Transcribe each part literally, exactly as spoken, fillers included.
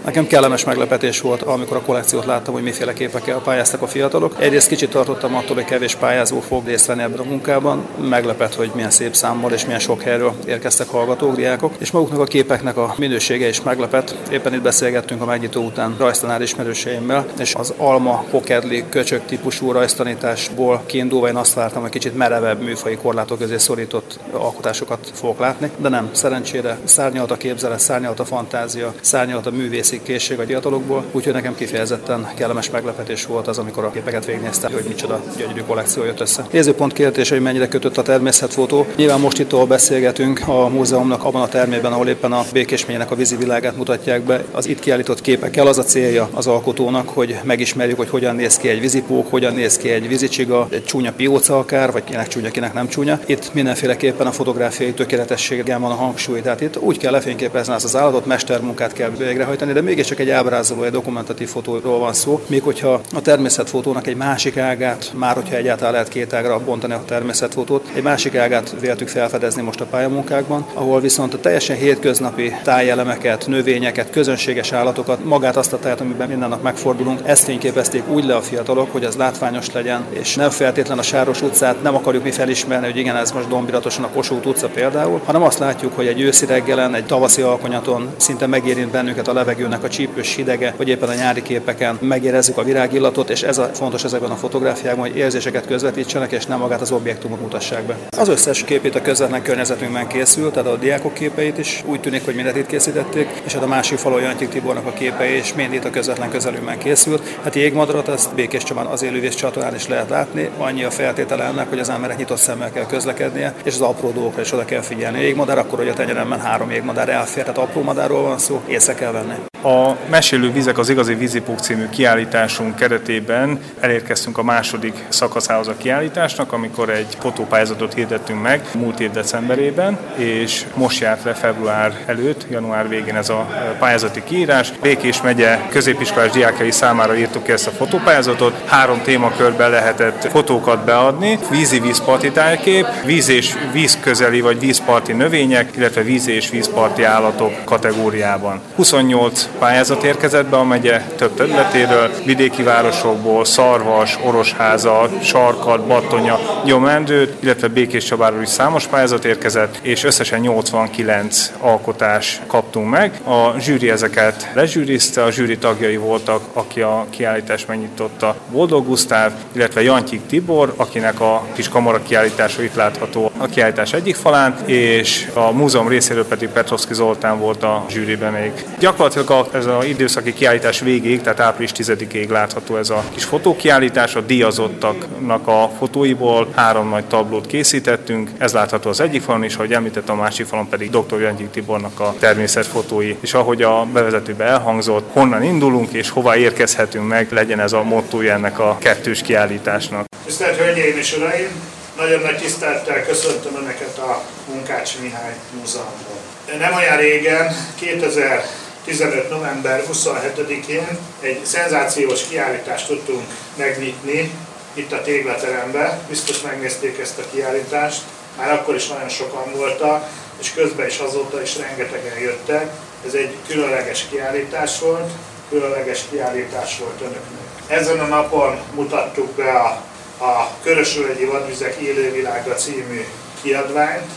Nekem kellemes meglepetés volt, amikor a kollekciót láttam, hogy miféle képekkel pályáztak a fiatalok. Egyrészt kicsit tartottam attól, hogy kevés pályázó fog részt venni ebben a munkában. Meglepett, hogy milyen szép számmal és milyen sok helyről érkeztek hallgatók, diákok, és maguknak a képeknek a minősége is meglepett. Éppen itt beszélgettünk a megnyitó után rajztanár ismerőseimmel, és az alma, hokedli, köcsög típusú rajztanításból kiindulva én azt vártam, hogy kicsit merevebb műfaji korlátok közé szorított alkotásokat fogok látni, de nem, szerencsére szárnyalt a képzelet, szárnyalt a fantázia, szárnyalt a művészi készség a fiatalokból, úgyhogy nekem kifejezetten kellemes meglepetés volt az, amikor a képeket végignéztem, hogy micsoda gyönyörű kollekció jött össze. Nézőpont kérdése, hogy mennyire kötött a természetfotó. Nyilván most itt, ahol beszélgetünk, a múzeumnak abban a termében, ahol éppen a Békés megyének a vízi világát mutatják be, az itt kiállított képekkel az a célja az alkotónak, hogy megismerjük, hogy hogyan néz ki egy vízipók, hogyan néz ki egy vízicsiga, egy csúnya pióca akár, vagy kinek csúnya, kinek nem csúnya. Itt mindenféleképpen a fotográfiai tökéletességen van a hangsúly. Tehát itt úgy kell lefényképezni ezt az állatot, mestermunkát kell végrehajtani, de mégiscsak egy ábrázoló, egy dokumentatív fotóról van szó. Még hogyha a természetfotónak egy másik ágát, már hogyha egyáltalán lehet két ágra bontani a természetfotót, egy másik ágát véltük felfedezni most a pályamunkákban, ahol viszont a teljesen hétköznapi tájelemeket, növényeket, közönséges állatokat, magát azt a tájat, amiben minden nap megfordulunk, ezt fényképezték úgy le a fiatalok, hogy az látványos legyen, és nem feltétlen a Sáros utcát nem akarjuk mi felismerni, hogy igen, ez most dombiratosan a Kossuth utca például, hanem azt látjuk, hogy egy őszi reggelen, egy tavaszi alkonyaton szinte megérint bennünket a levegőnek a csípős hidege, vagy éppen a nyári képeken megérezzük a virágillatot, és ez a fontos ezekben a fotográfiákban, hogy érzéseket közvetítsenek, és nem magát az objektumot mutassák be. Az összes képét a közvetlen környezetünkben készült, tehát a diákok képeit is úgy tűnik, hogy mindet itt készítették, és hát a másik falon Jantyik Tibornak a képei is mind itt a közvetlen közelünkben készült. Hát jégmadarat ezt Békés Csabán az élővíz csatornán is lehet látni, annyi a feltétele ennek, hogy az emberek nyitott szemmel kell közlekednie, és az apró dolgokra is oda kell figyelni. A jégmadár akkor, hogy a tenyeremben három jégmadár elfér, tehát apró madárról van szó, észre kell venni. A Mesélő vizek az igazi vízipók című kiállításunk keretében elérkeztünk a második szakaszához a kiállításnak, amikor egy fotópályázatot hirdettünk meg múlt év decemberében, és most járt le február előtt, január végén ez a pályázati kiírás. Békés megye középiskolás diákjai számára írtuk ki ezt a fotópályázatot. Három témakörben lehetett fotókat beadni: vízi vízparti tájkép, víz és vízközeli vagy vízparti növények, illetve víz és vízparti állatok kategóriában. huszonnyolc pályázat érkezett be a megye több területéről, vidéki városokból, Szarvas, Orosháza, Sarkad, Battonya, Gyomendő, illetve Békés Csabáról is számos pályázat érkezett, és összesen nyolcvankilenc alkotás kaptunk meg. A zsűri ezeket lezsűrizte, a zsűri tagjai voltak, aki a kiállítást megnyitotta, Boldog Gusztáv, illetve Jantyik Tibor, akinek a kis kamara kiállítása itt látható a kiállítás egyik falán, és a múzeum részéről pedig Petrovszky Zoltán volt a zsűriben még. Gyakorlatilag a, ez az időszaki kiállítás végéig, tehát április tizedikéig látható ez a kis fotókiállítás. A díjazottaknak a fotóiból három nagy tablót készítettünk, ez látható az egyik falon is, ahogy említettem, a másik falon pedig doktor Jantyik Tibornak a természetfotói. És ahogy a bevezetőben elhangzott, honnan indulunk és hova érkezhetünk meg, legyen ez a mottója ennek a kettős kiállításnak. Tisztelt Hölgyeim és Uraim! Nagyon nagy tisztelettel köszöntöm Önöket a Munkács Mihály Múzeumban. Nem olyan régen, kétezer-tizenöt. november huszonhetedikén egy szenzációs kiállítást tudtunk megnyitni itt a Téglateremben. Biztos megnézték ezt a kiállítást, már akkor is nagyon sokan voltak, és közben is azóta is rengetegen jöttek. Ez egy különleges kiállítás volt, különleges kiállítás volt Önöknek. Ezen a napon mutattuk be a, a Körösvölgyi Vadvizek élővilága című kiadványt,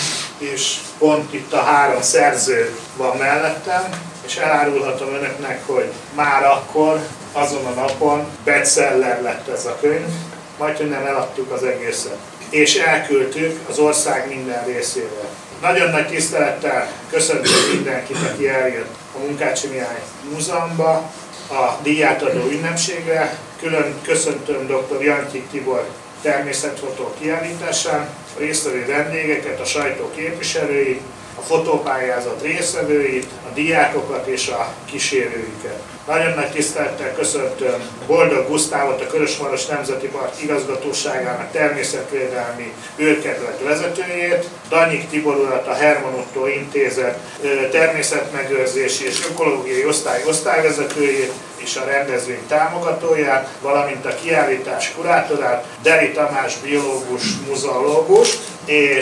és pont itt a három szerző van mellettem, és elárulhatom Önöknek, hogy már akkor, azon a napon bestseller lett ez a könyv, majd nem eladtuk az egészet, és elküldtük az ország minden részére. Nagyon nagy tisztelettel köszöntöm mindenkit, aki eljött a Munkácsi Mihály Múzeumba a díjátadó ünnepségre. Külön köszöntöm doktor Jantyik Tibor természetfotó kiállításán, a résztvevő vendégeket, a sajtó képviselőit, a fotópályázat résztvevőit, a diákokat és a kísérőiket. Nagyon nagy tisztelettel köszöntöm Boldog Gusztávot, a Körösmaros Nemzeti Park igazgatóságának természetvédelmi őrkedület vezetőjét, Dannyik Tibor urat, a Herman Otto Intézet természetmegőrzési és ökológiai osztály osztályvezetőjét és a rendezvény támogatóját, valamint a kiállítás kurátorát, Deli Tamás biológus, muzeológust, és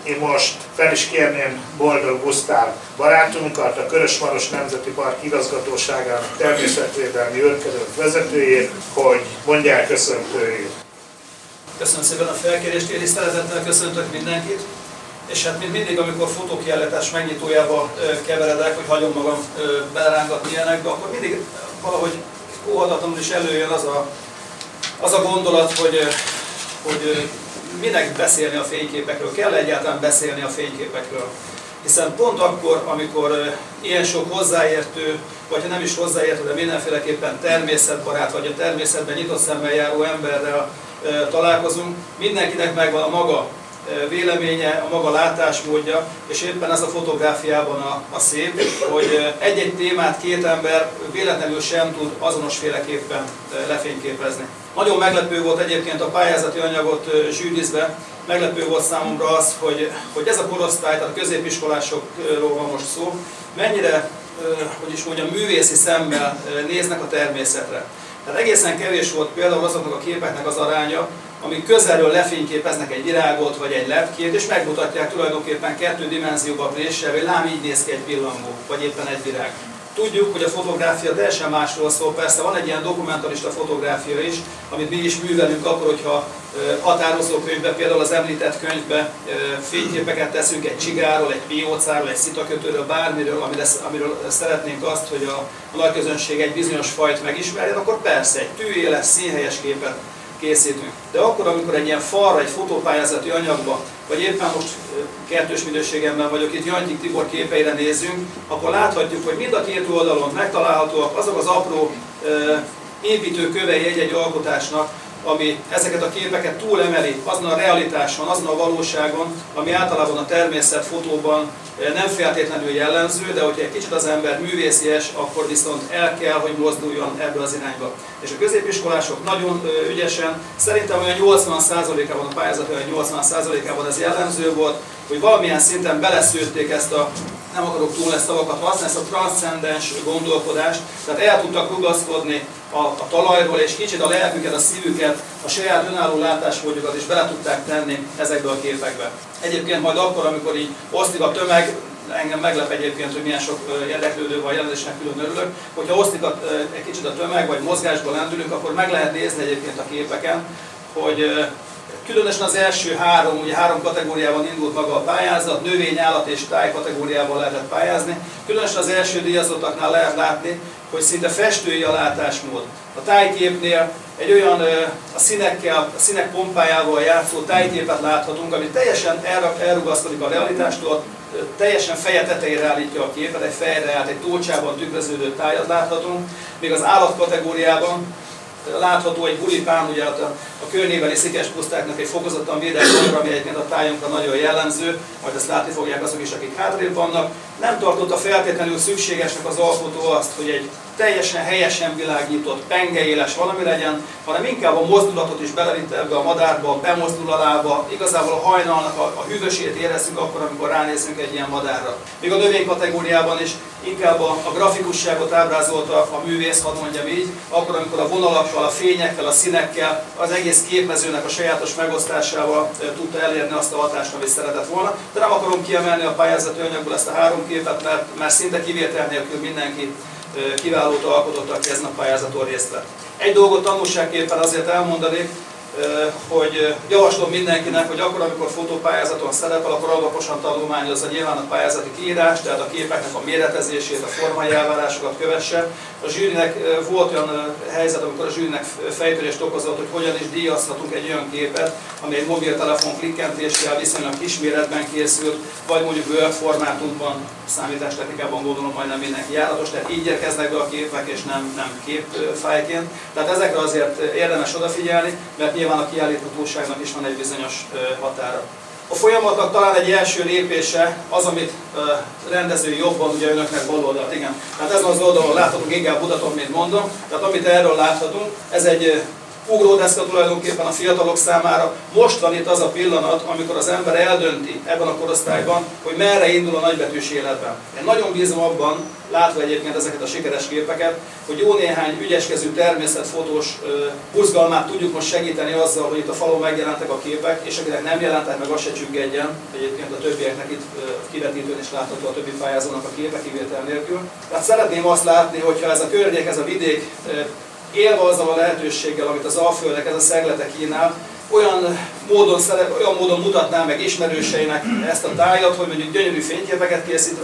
Én most fel is kérném Boldog Gusztáv barátunkat, a Körösmaros Nemzeti Park igazgatóságának természetvédelmi őrközött vezetőjét, hogy mondja el köszöntőjét. Köszönöm szépen a felkérést, én is szeretettel köszöntök mindenkit. És hát mint mindig, amikor fotókiállítás megnyitójába keveredek, hogy hagyom magam belerángatni ilyenekbe, akkor mindig valahogy óhatatlanul is előjön az a, az a gondolat, hogy, hogy minek beszélni a fényképekről, kell egyáltalán beszélni a fényképekről. Hiszen pont akkor, amikor ilyen sok hozzáértő, vagy ha nem is hozzáértő, de mindenféleképpen természetbarát, vagy a természetben nyitott szemmel járó emberrel találkozunk, mindenkinek megvan a maga véleménye, a maga látásmódja, és éppen ez a fotográfiában a, a szép, hogy egy-egy témát két ember véletlenül sem tud azonosféleképpen lefényképezni. Nagyon meglepő volt egyébként a pályázati anyagot zsűrizve, meglepő volt számomra az, hogy, hogy ez a korosztály, tehát a középiskolásokról van most szó, mennyire, hogy is mondjam, művészi szemmel néznek a természetre. Tehát egészen kevés volt például azoknak a képeknek az aránya, amik közelről lefényképeznek egy virágot vagy egy lepkét, és megmutatják tulajdonképpen kettő dimenzióban préssel, hogy lám így néz ki egy pillangó, vagy éppen egy virág. Tudjuk, hogy a fotográfia teljesen másról szól, persze van egy ilyen dokumentarista fotográfia is, amit mi is művelünk akkor, hogyha határozókönyvbe, például az említett könyvbe fényképeket teszünk egy csigáról, egy piócáról, egy szitakötőről, bármiről, amiről, amiről szeretnénk azt, hogy a, a nagy közönség egy bizonyos fajt megismerjen, akkor persze egy tűéles, színhelyes képet készítünk. De akkor, amikor egy ilyen falra, egy fotópályázati anyagba, vagy éppen most kettős minőségemben vagyok, itt Jantyik Tibor képeire nézünk, akkor láthatjuk, hogy mind a két oldalon megtalálhatóak azok az apró építőkövei egy-egy alkotásnak, ami ezeket a képeket túlemeli azon a realitáson, azon a valóságon, ami általában a természetfotóban nem feltétlenül jellemző, de hogyha egy kicsit az ember művészies, akkor viszont el kell, hogy mozduljon ebbe az irányba. És a középiskolások nagyon ügyesen, szerintem olyan nyolcvan százalékában, a pályázat olyan nyolcvan százalékában ez jellemző volt, hogy valamilyen szinten beleszőtték ezt a, nem akarok túl ezt szavakat használni, ezt a transzcendens gondolkodást, tehát el tudtak rugaszkodni a, a talajról, és kicsit a lelküket, a szívüket, a saját önálló látásmódjukat is bele tudták tenni ezekbe a képekbe. Egyébként majd akkor, amikor így osztik a tömeg, engem meglep egyébként, hogy milyen sok érdeklődő van jelentésnek, külön örülök, hogyha osztik a, egy kicsit a tömeg, vagy mozgásba lendülünk, akkor meg lehet nézni egyébként a képeken, hogy különösen az első három, ugye három kategóriában indult maga a pályázat, növény, állat és táj kategóriában lehetett pályázni. Különösen az első díjazottaknál lehet látni, hogy szinte festői a látásmód. A tájképnél egy olyan a színekkel, a színek pompájával játszó tájképet láthatunk, ami teljesen elrugaszkodik a realitástól, teljesen feje tetejére állítja a képet, egy fejre állt, egy tócsában tükröződő tájat láthatunk, még az állat kategóriában látható egy bulipán, ugye a, a környékbeli szikespusztáknak egy fokozottan védett dolga, ami egyébként a tájunkra nagyon jellemző, majd ezt látni fogják azok is, akik hátrébb vannak. Nem tartotta feltétlenül szükségesnek az alkotó azt, hogy egy teljesen helyesen világított, pengeéles valami legyen, hanem inkább a mozdulatot is belevitte ebbe a madárba, bemozdul a lába, igazából a hajnalnak a, a hűvösét érezzük akkor, amikor ránézünk egy ilyen madárra. Még a növény kategóriában is inkább a, a grafikusságot ábrázolta a művész, hadd mondjam így, akkor, amikor a vonalakkal, a fényekkel, a színekkel, az egész képmezőnek a sajátos megosztásával e, tudta elérni azt a hatást, amit szeretett volna. De nem akarom kiemelni a pályázati anyagból ezt a három képet, mert, mert szinte kivétel nélkül mindenki kiválót alkotott, aki ezen a pályázaton részt vett. Egy dolgot tanulságképpen azért elmondanék, hogy javaslom mindenkinek, hogy akkor, amikor fotópályázaton szerepel, akkor alaposan tanulmányozza nyilván a pályázati kiírást, tehát a képeknek a méretezését, a formai elvárásokat kövesse. A zsűrinek volt olyan helyzet, amikor a zsűrinek fejtörést okozott, hogy hogyan is díjazhatunk egy olyan képet, ami egy mobiltelefon klikkentéssel viszonylag kisméretben készült, vagy mondjuk Word formátumban, számítástechnikában gondolom majdnem mindenki járatos, tehát így érkeznek be a képek, és nem, nem képfájlként. Tehát ezekre azért érdemes odafigyelni, mert nyilván a kiállíthatóságnak is van egy bizonyos határa. A folyamatnak talán egy első lépése az, amit rendezői jobban, ugye önöknek bal oldalt, igen. Tehát ezen az oldalon láthatunk, inkább mutatom, mint mondom. Tehát amit erről láthatunk, ez egy ugródeszka tulajdonképpen a fiatalok számára. Most van itt az a pillanat, amikor az ember eldönti ebben a korosztályban, hogy merre indul a nagybetűs életben. Én nagyon bízom abban, látva egyébként ezeket a sikeres képeket, hogy jó néhány ügyeskező természetfotós buzgalmát tudjuk most segíteni azzal, hogy itt a falon megjelentek a képek, és akinek nem jelentek meg, az se csüggedjen. Egyébként a többieknek itt kivetítőn is látható a többi pályázónak a képe kivétel nélkül. Tehát szeretném azt látni, hogyha ez a környék, ez a vidék élve azzal a lehetőséggel, amit az Alföldnek, ez a szeglete kínál, olyan módon, olyan módon mutatná meg ismerőseinek ezt a tájat, hogy mondjuk gyönyörű fényképeket készít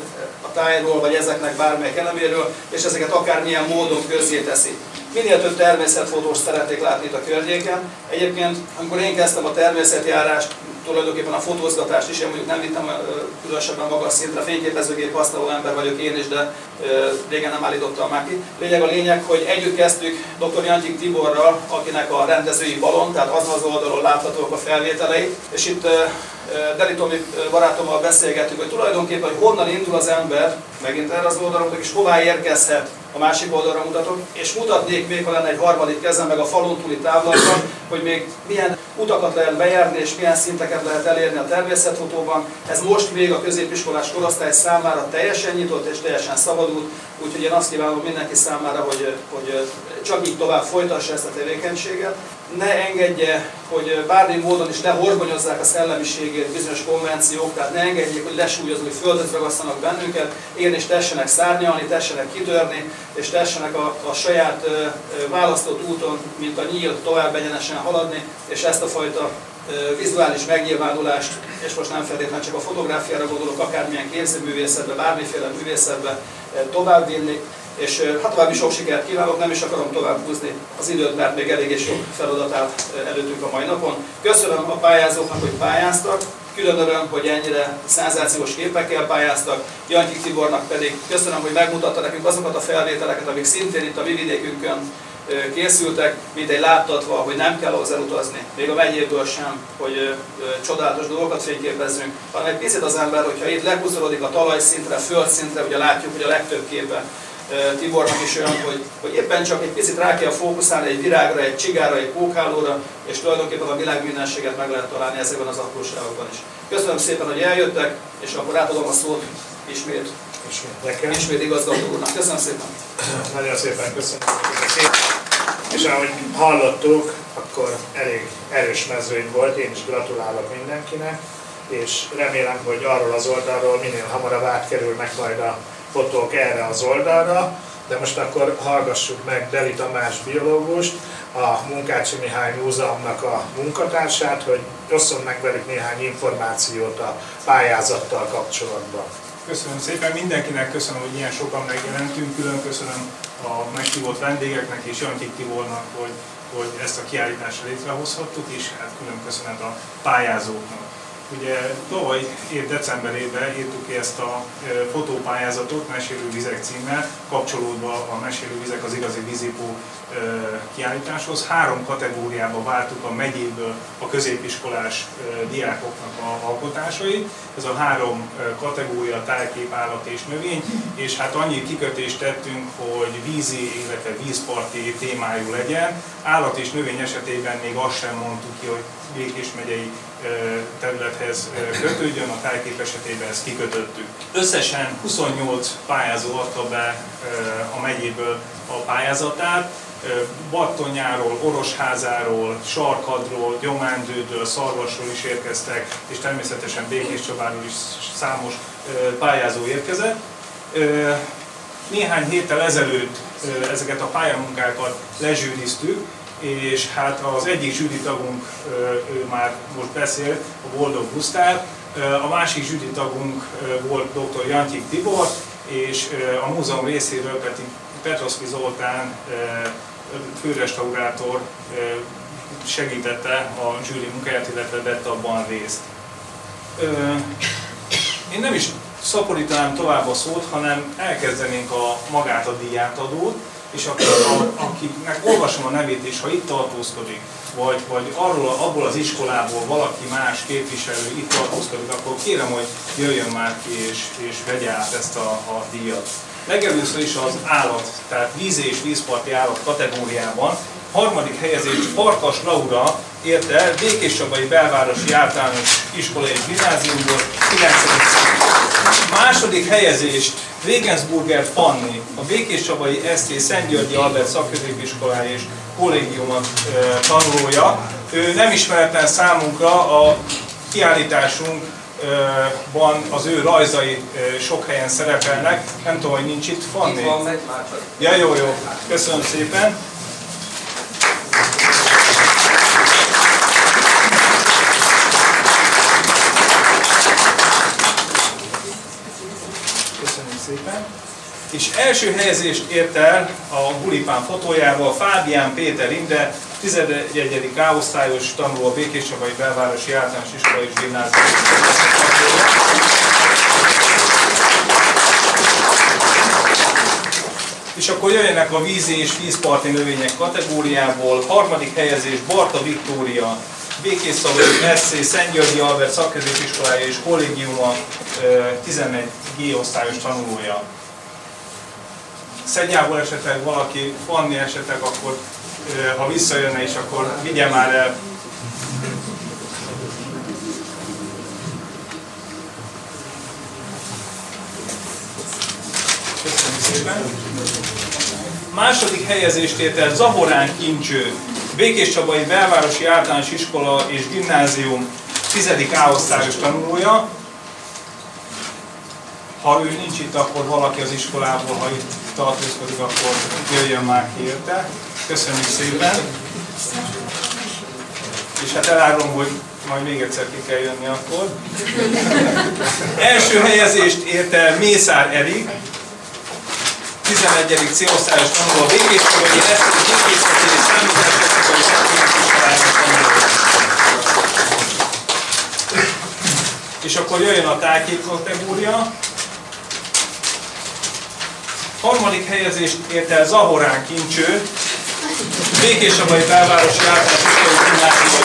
a tájról, vagy ezeknek bármelyik eleméről, és ezeket akármilyen módon közzé teszi. Minél több természetfotós szeretnék látni itt a környéken. Egyébként, amikor én kezdtem a természetjárást, tulajdonképpen a fotózgatást is, én mondjuk nem vittem különösebben magas szintre, fényképezőgép használó ember vagyok én is, de régen nem állítottam már ki. Lényeg a lényeg, hogy együtt kezdtük dr. Jantyik Tiborral, akinek a rendezői balon, tehát azon az oldalon láthatók a felvételei, és itt Deli Tomi barátommal beszélgettük, hogy tulajdonképpen, hogy honnan indul az ember, megint erre az oldalra mutatok, és hová érkezhet, a másik oldalra mutatok, és mutatnék még, ha lenne egy harmadik kezem, meg a falon túli távlatban, hogy még milyen utakat lehet bejárni, és milyen szinteket lehet elérni a természetfotóban. Ez most még a középiskolás korosztály számára teljesen nyitott és teljesen szabadult, úgyhogy én azt kívánom mindenki számára, hogy, hogy csak így tovább folytassa ezt a tevékenységet. Ne engedje, hogy bármi módon is ne horgonyozzák a szellemiségét bizonyos konvenciók, tehát ne engedjék, hogy lesúlyozó, hogy földet ragasztanak bennünket, igenis tessenek szárnyalni, tessenek kitörni, és tessenek a, a saját ö, választott úton, mint a nyíl, tovább egyenesen haladni, és ezt a fajta ö, vizuális megnyilvánulást, és most nem feltétlenül csak a fotográfiára gondolok, akármilyen képzőművészetbe, bármiféle művészetbe továbbvinni. És hát további sok sikert kívánok, nem is akarom tovább húzni az időt, mert még eléggé sok feladat áll előttünk a mai napon. Köszönöm a pályázóknak, hogy pályáztak, külön öröm, hogy ennyire szenzációs képekkel pályáztak, Jantyik Tibornak pedig köszönöm, hogy megmutatta nekünk azokat a felvételeket, amik szintén itt a mi vidékünkön készültek, mint egy láttatva, hogy nem kell ahhoz elutazni, még a megyéből sem, hogy csodálatos dolgokat fényképezzünk, hanem egy picit az ember, hogyha itt lehúzódik a talajszintre, földszintre, ugye látjuk, hogy a legtöbb képe Tibornak is olyan, hogy, hogy éppen csak egy picit rá kell fókuszálni egy virágra, egy csigára, egy pókhálóra, és tulajdonképpen a világ mindenséget meg lehet találni ezekben az apróságokban is. Köszönöm szépen, hogy eljöttek, és akkor átadom a szót ismét, ismét, ismét igazgató úrnak. Köszönöm szépen! Nagyon szépen köszönöm. És ahogy hallottuk, akkor elég erős mezőny volt, én is gratulálok mindenkinek, és remélem, hogy arról az oldalról minél hamarabb átkerülnek majd a fotók erre az oldalra, de most akkor hallgassuk meg Deli Tamás biológust, a Munkácsi Mihály Múzeumnak a munkatársát, hogy osszon meg velük néhány információt a pályázattal kapcsolatban. Köszönöm szépen, mindenkinek köszönöm, hogy ilyen sokan megjelentünk, külön köszönöm a meghívott vendégeknek és Jantyik Tibornak, hogy, hogy ezt a kiállítást létrehozhattuk, és hát külön köszönet a pályázóknak. Ugye tavaly év decemberében írtuk ki ezt a fotópályázatot Mesélő vizek címmel, kapcsolódva a Mesélő vizek az igazi vízipó kiállításhoz. Három kategóriába váltuk a megyéből a középiskolás diákoknak a alkotásait. Ez a három kategória tájkép, állat és növény, és hát annyi kikötést tettünk, hogy vízi, illetve vízparti témájú legyen. Állat és növény esetében még azt sem mondtuk ki, hogy Békés megyei területhez kötődjön, a tájkép esetében ezt kikötöttük. Összesen huszonnyolc pályázó adta be a megyéből a pályázatát. Battonyáról, Orosházáról, Sarkadról, Gyomándődől, Szarvasról is érkeztek, és természetesen Békéscsabáról is számos pályázó érkezett. Néhány héttel ezelőtt ezeket a pályamunkákat lezsűriztük, és hát az egyik zsűritagunk, ő már most beszélt, a Boldog Gusztáv, a másik zsűritagunk volt dr. Jantyik Tibor, és a múzeum részéről pedig Petroszki Zoltán főrestaurátor segítette a zsűri munkáját, illetve vett abban részt. Én nem is szaporítanám tovább a szót, hanem elkezdenénk a magát a díjátadót, és akkor, a, akiknek olvasom a nevét, és ha itt tartózkodik, vagy, vagy arról, abból az iskolából valaki más képviselő itt tartózkodik, akkor kérem, hogy jöjjön már ki és, és vegye át ezt a, a díjat. Legelőször is az állat, tehát vízi és vízparti állat kategóriában Harmadik helyezést Farkas Laura érte el Békéscsabai Belvárosi Általános Iskola és Gimnáziumból, kilencedik Második helyezést Regensburger Fanni, a Békéscsabai es té Szentgyörgyi Albert Szakközépiskolája és Kollégiuma tanulója. Ő nem ismeretlen számunkra, a kiállításunkban az ő rajzai sok helyen szerepelnek. Nem tudom, hogy nincs itt Fanni? Itt van, megy már. Ja, jó, jó. Köszönöm szépen. Szépen. És első helyezést ért el a Gulipán fotójával Fábián Péter Inde, tizenegyedik A osztályos tanuló a Békéscsabai Belvárosi Általános Iskola és Gimnázium. És akkor jöjjenek a vízi és vízparti növények kategóriából. Harmadik helyezés Barta Viktória, Békésszalai es té Szentgyörgyi Albert Szakközépiskolája és Kollégiuma tizenegy G osztályos tanulója. Szegyából esetleg valaki, Fanni esetleg, akkor ha visszajönne is, akkor vigye már el. Köszönöm szépen. Második helyezést ért el Zahorán Kincső, Békéscsabai Belvárosi Általános Iskola és Gimnázium tizedik A osztályos tanulója. Ha ő nincs itt, akkor valaki az iskolából, ha itt tartózkodik, akkor jöjjön már ki érte. Köszönjük szépen! És hát elárulom, hogy majd még egyszer ki kell jönni akkor. Első helyezést ért el Mészár Erik, tizenegyedik C osztályos tanuló a Békéscsabai es té Gépészeti és Számítástechnikai Szakközépiskolájának tanulója. És akkor jöjjön a tájkép kategória. Harmadik helyezést ért el Zahorán Kincső, Békéscsabai Belvárosi Általános Iskola és Gimnázium,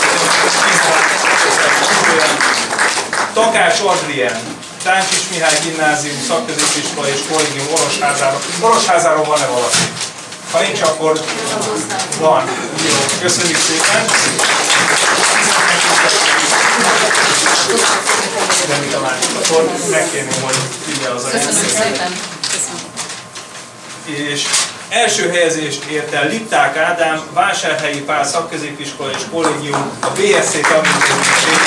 Takács Adrien, Táncsics Mihály Gimnázium, Szakközépiskola és Kollégium Orosházáról. Orosházáról van-e valaki? Ha nincs, akkor van. Jó, köszönjük szépen! De mit a másik? Akkor megkérném, hogy vigye az anyag. Köszönöm szépen! És első helyezést ért el Lipták Ádám, Vásárhelyi Pál Szakközépiskola és Kollégium, a bé es cé tanulmányi.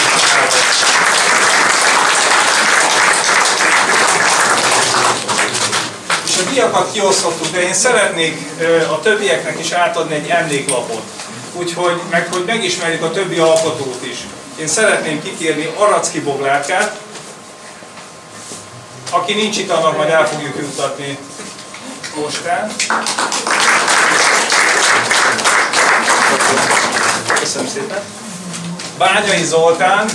És a díjakat kiosztottuk, de én szeretnék a többieknek is átadni egy emléklapot. Úgyhogy, meg hogy megismerjük a többi alkotót is. Én szeretném kikérni Aracki Boglárkát, aki nincs itt, annak majd el fogjuk juttatni postán. Köszönöm szépen. Bányai Zoltán.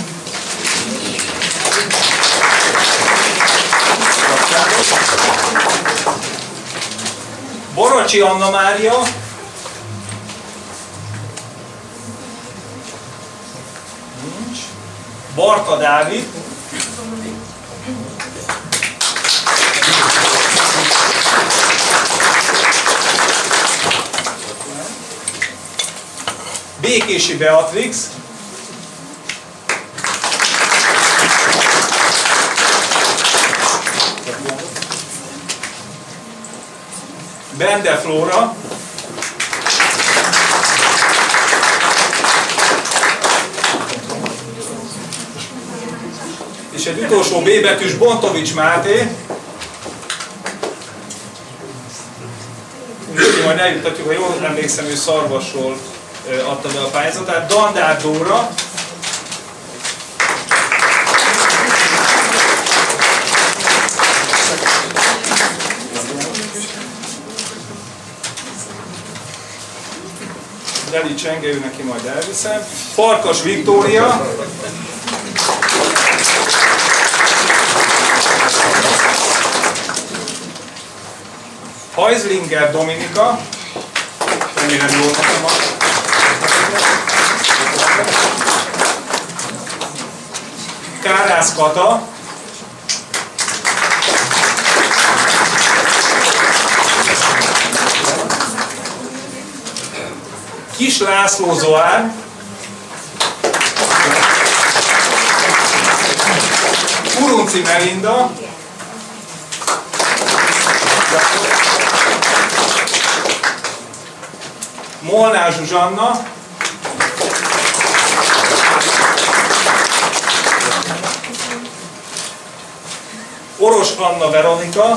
Borocsi Anna Mária. Nincs. Barka Dávid. Békési Beatrix. Bende Flóra. És egy utolsó B betűs Bontovics Máté. Úgyhogy majd eljuttatjuk, ha jól emlékszem, ő Szarvasról adta be a pályázatát. Dandár Dóra. Deli Csenge, ő neki majd elviszem. Farkas Viktória. Heislinger Dominika. Remélem jól mondtam. Kárász Kata. Kis László Zoár, Kurunci Melinda, Molnár Zsuzsanna, Oros Anna Veronika,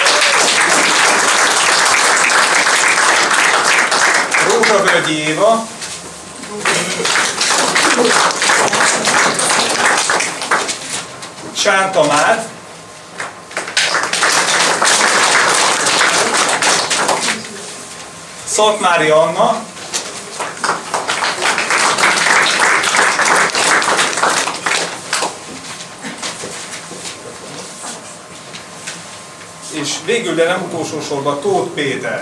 Rózsavölgyi Éva, Csán Tamár, Szatmári Anna, és végül, de nem utolsó sorban Tóth Péter.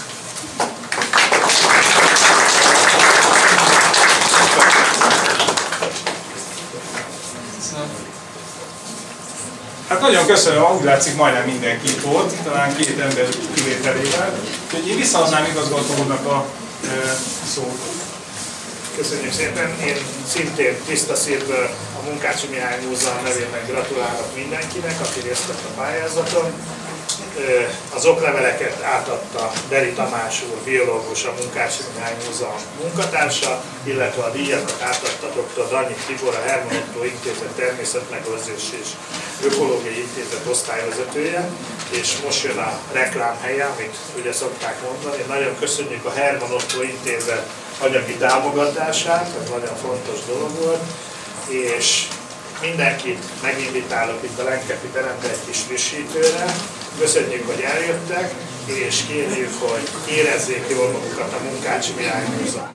Hát nagyon köszönöm, úgy látszik majdnem mindenki itt volt, talán két ember kivételével. Úgyhogy én visszaadnám igazgató úrnak a e, szót. Köszönjük szépen, én szintén tiszta szívből a Munkácsy Mihály Múzeum nevében gratulálok mindenkinek, aki részt vett a pályázaton. Az okleveleket átadta Deri Tamás úr, biológus, a Munkácsy Mihály Múzeum munkatársa, illetve a díjakat átadta dr. Danyi Tibor, a Herman Ottó Intézet Természetmegőrzés és Ökológiai Intézet osztályvezetője, és most jön a reklámhelye, amit ugye szokták mondani. Nagyon köszönjük a Herman Ottó Intézet anyagi támogatását, ez nagyon fontos dolog volt, és mindenkit meginvitálok itt a Lenkepi terembe egy kis frissítőre. Köszönjük, hogy eljöttek, és kérjük, hogy érezzék jól magukat a Munkácsy Mihály Múzeum.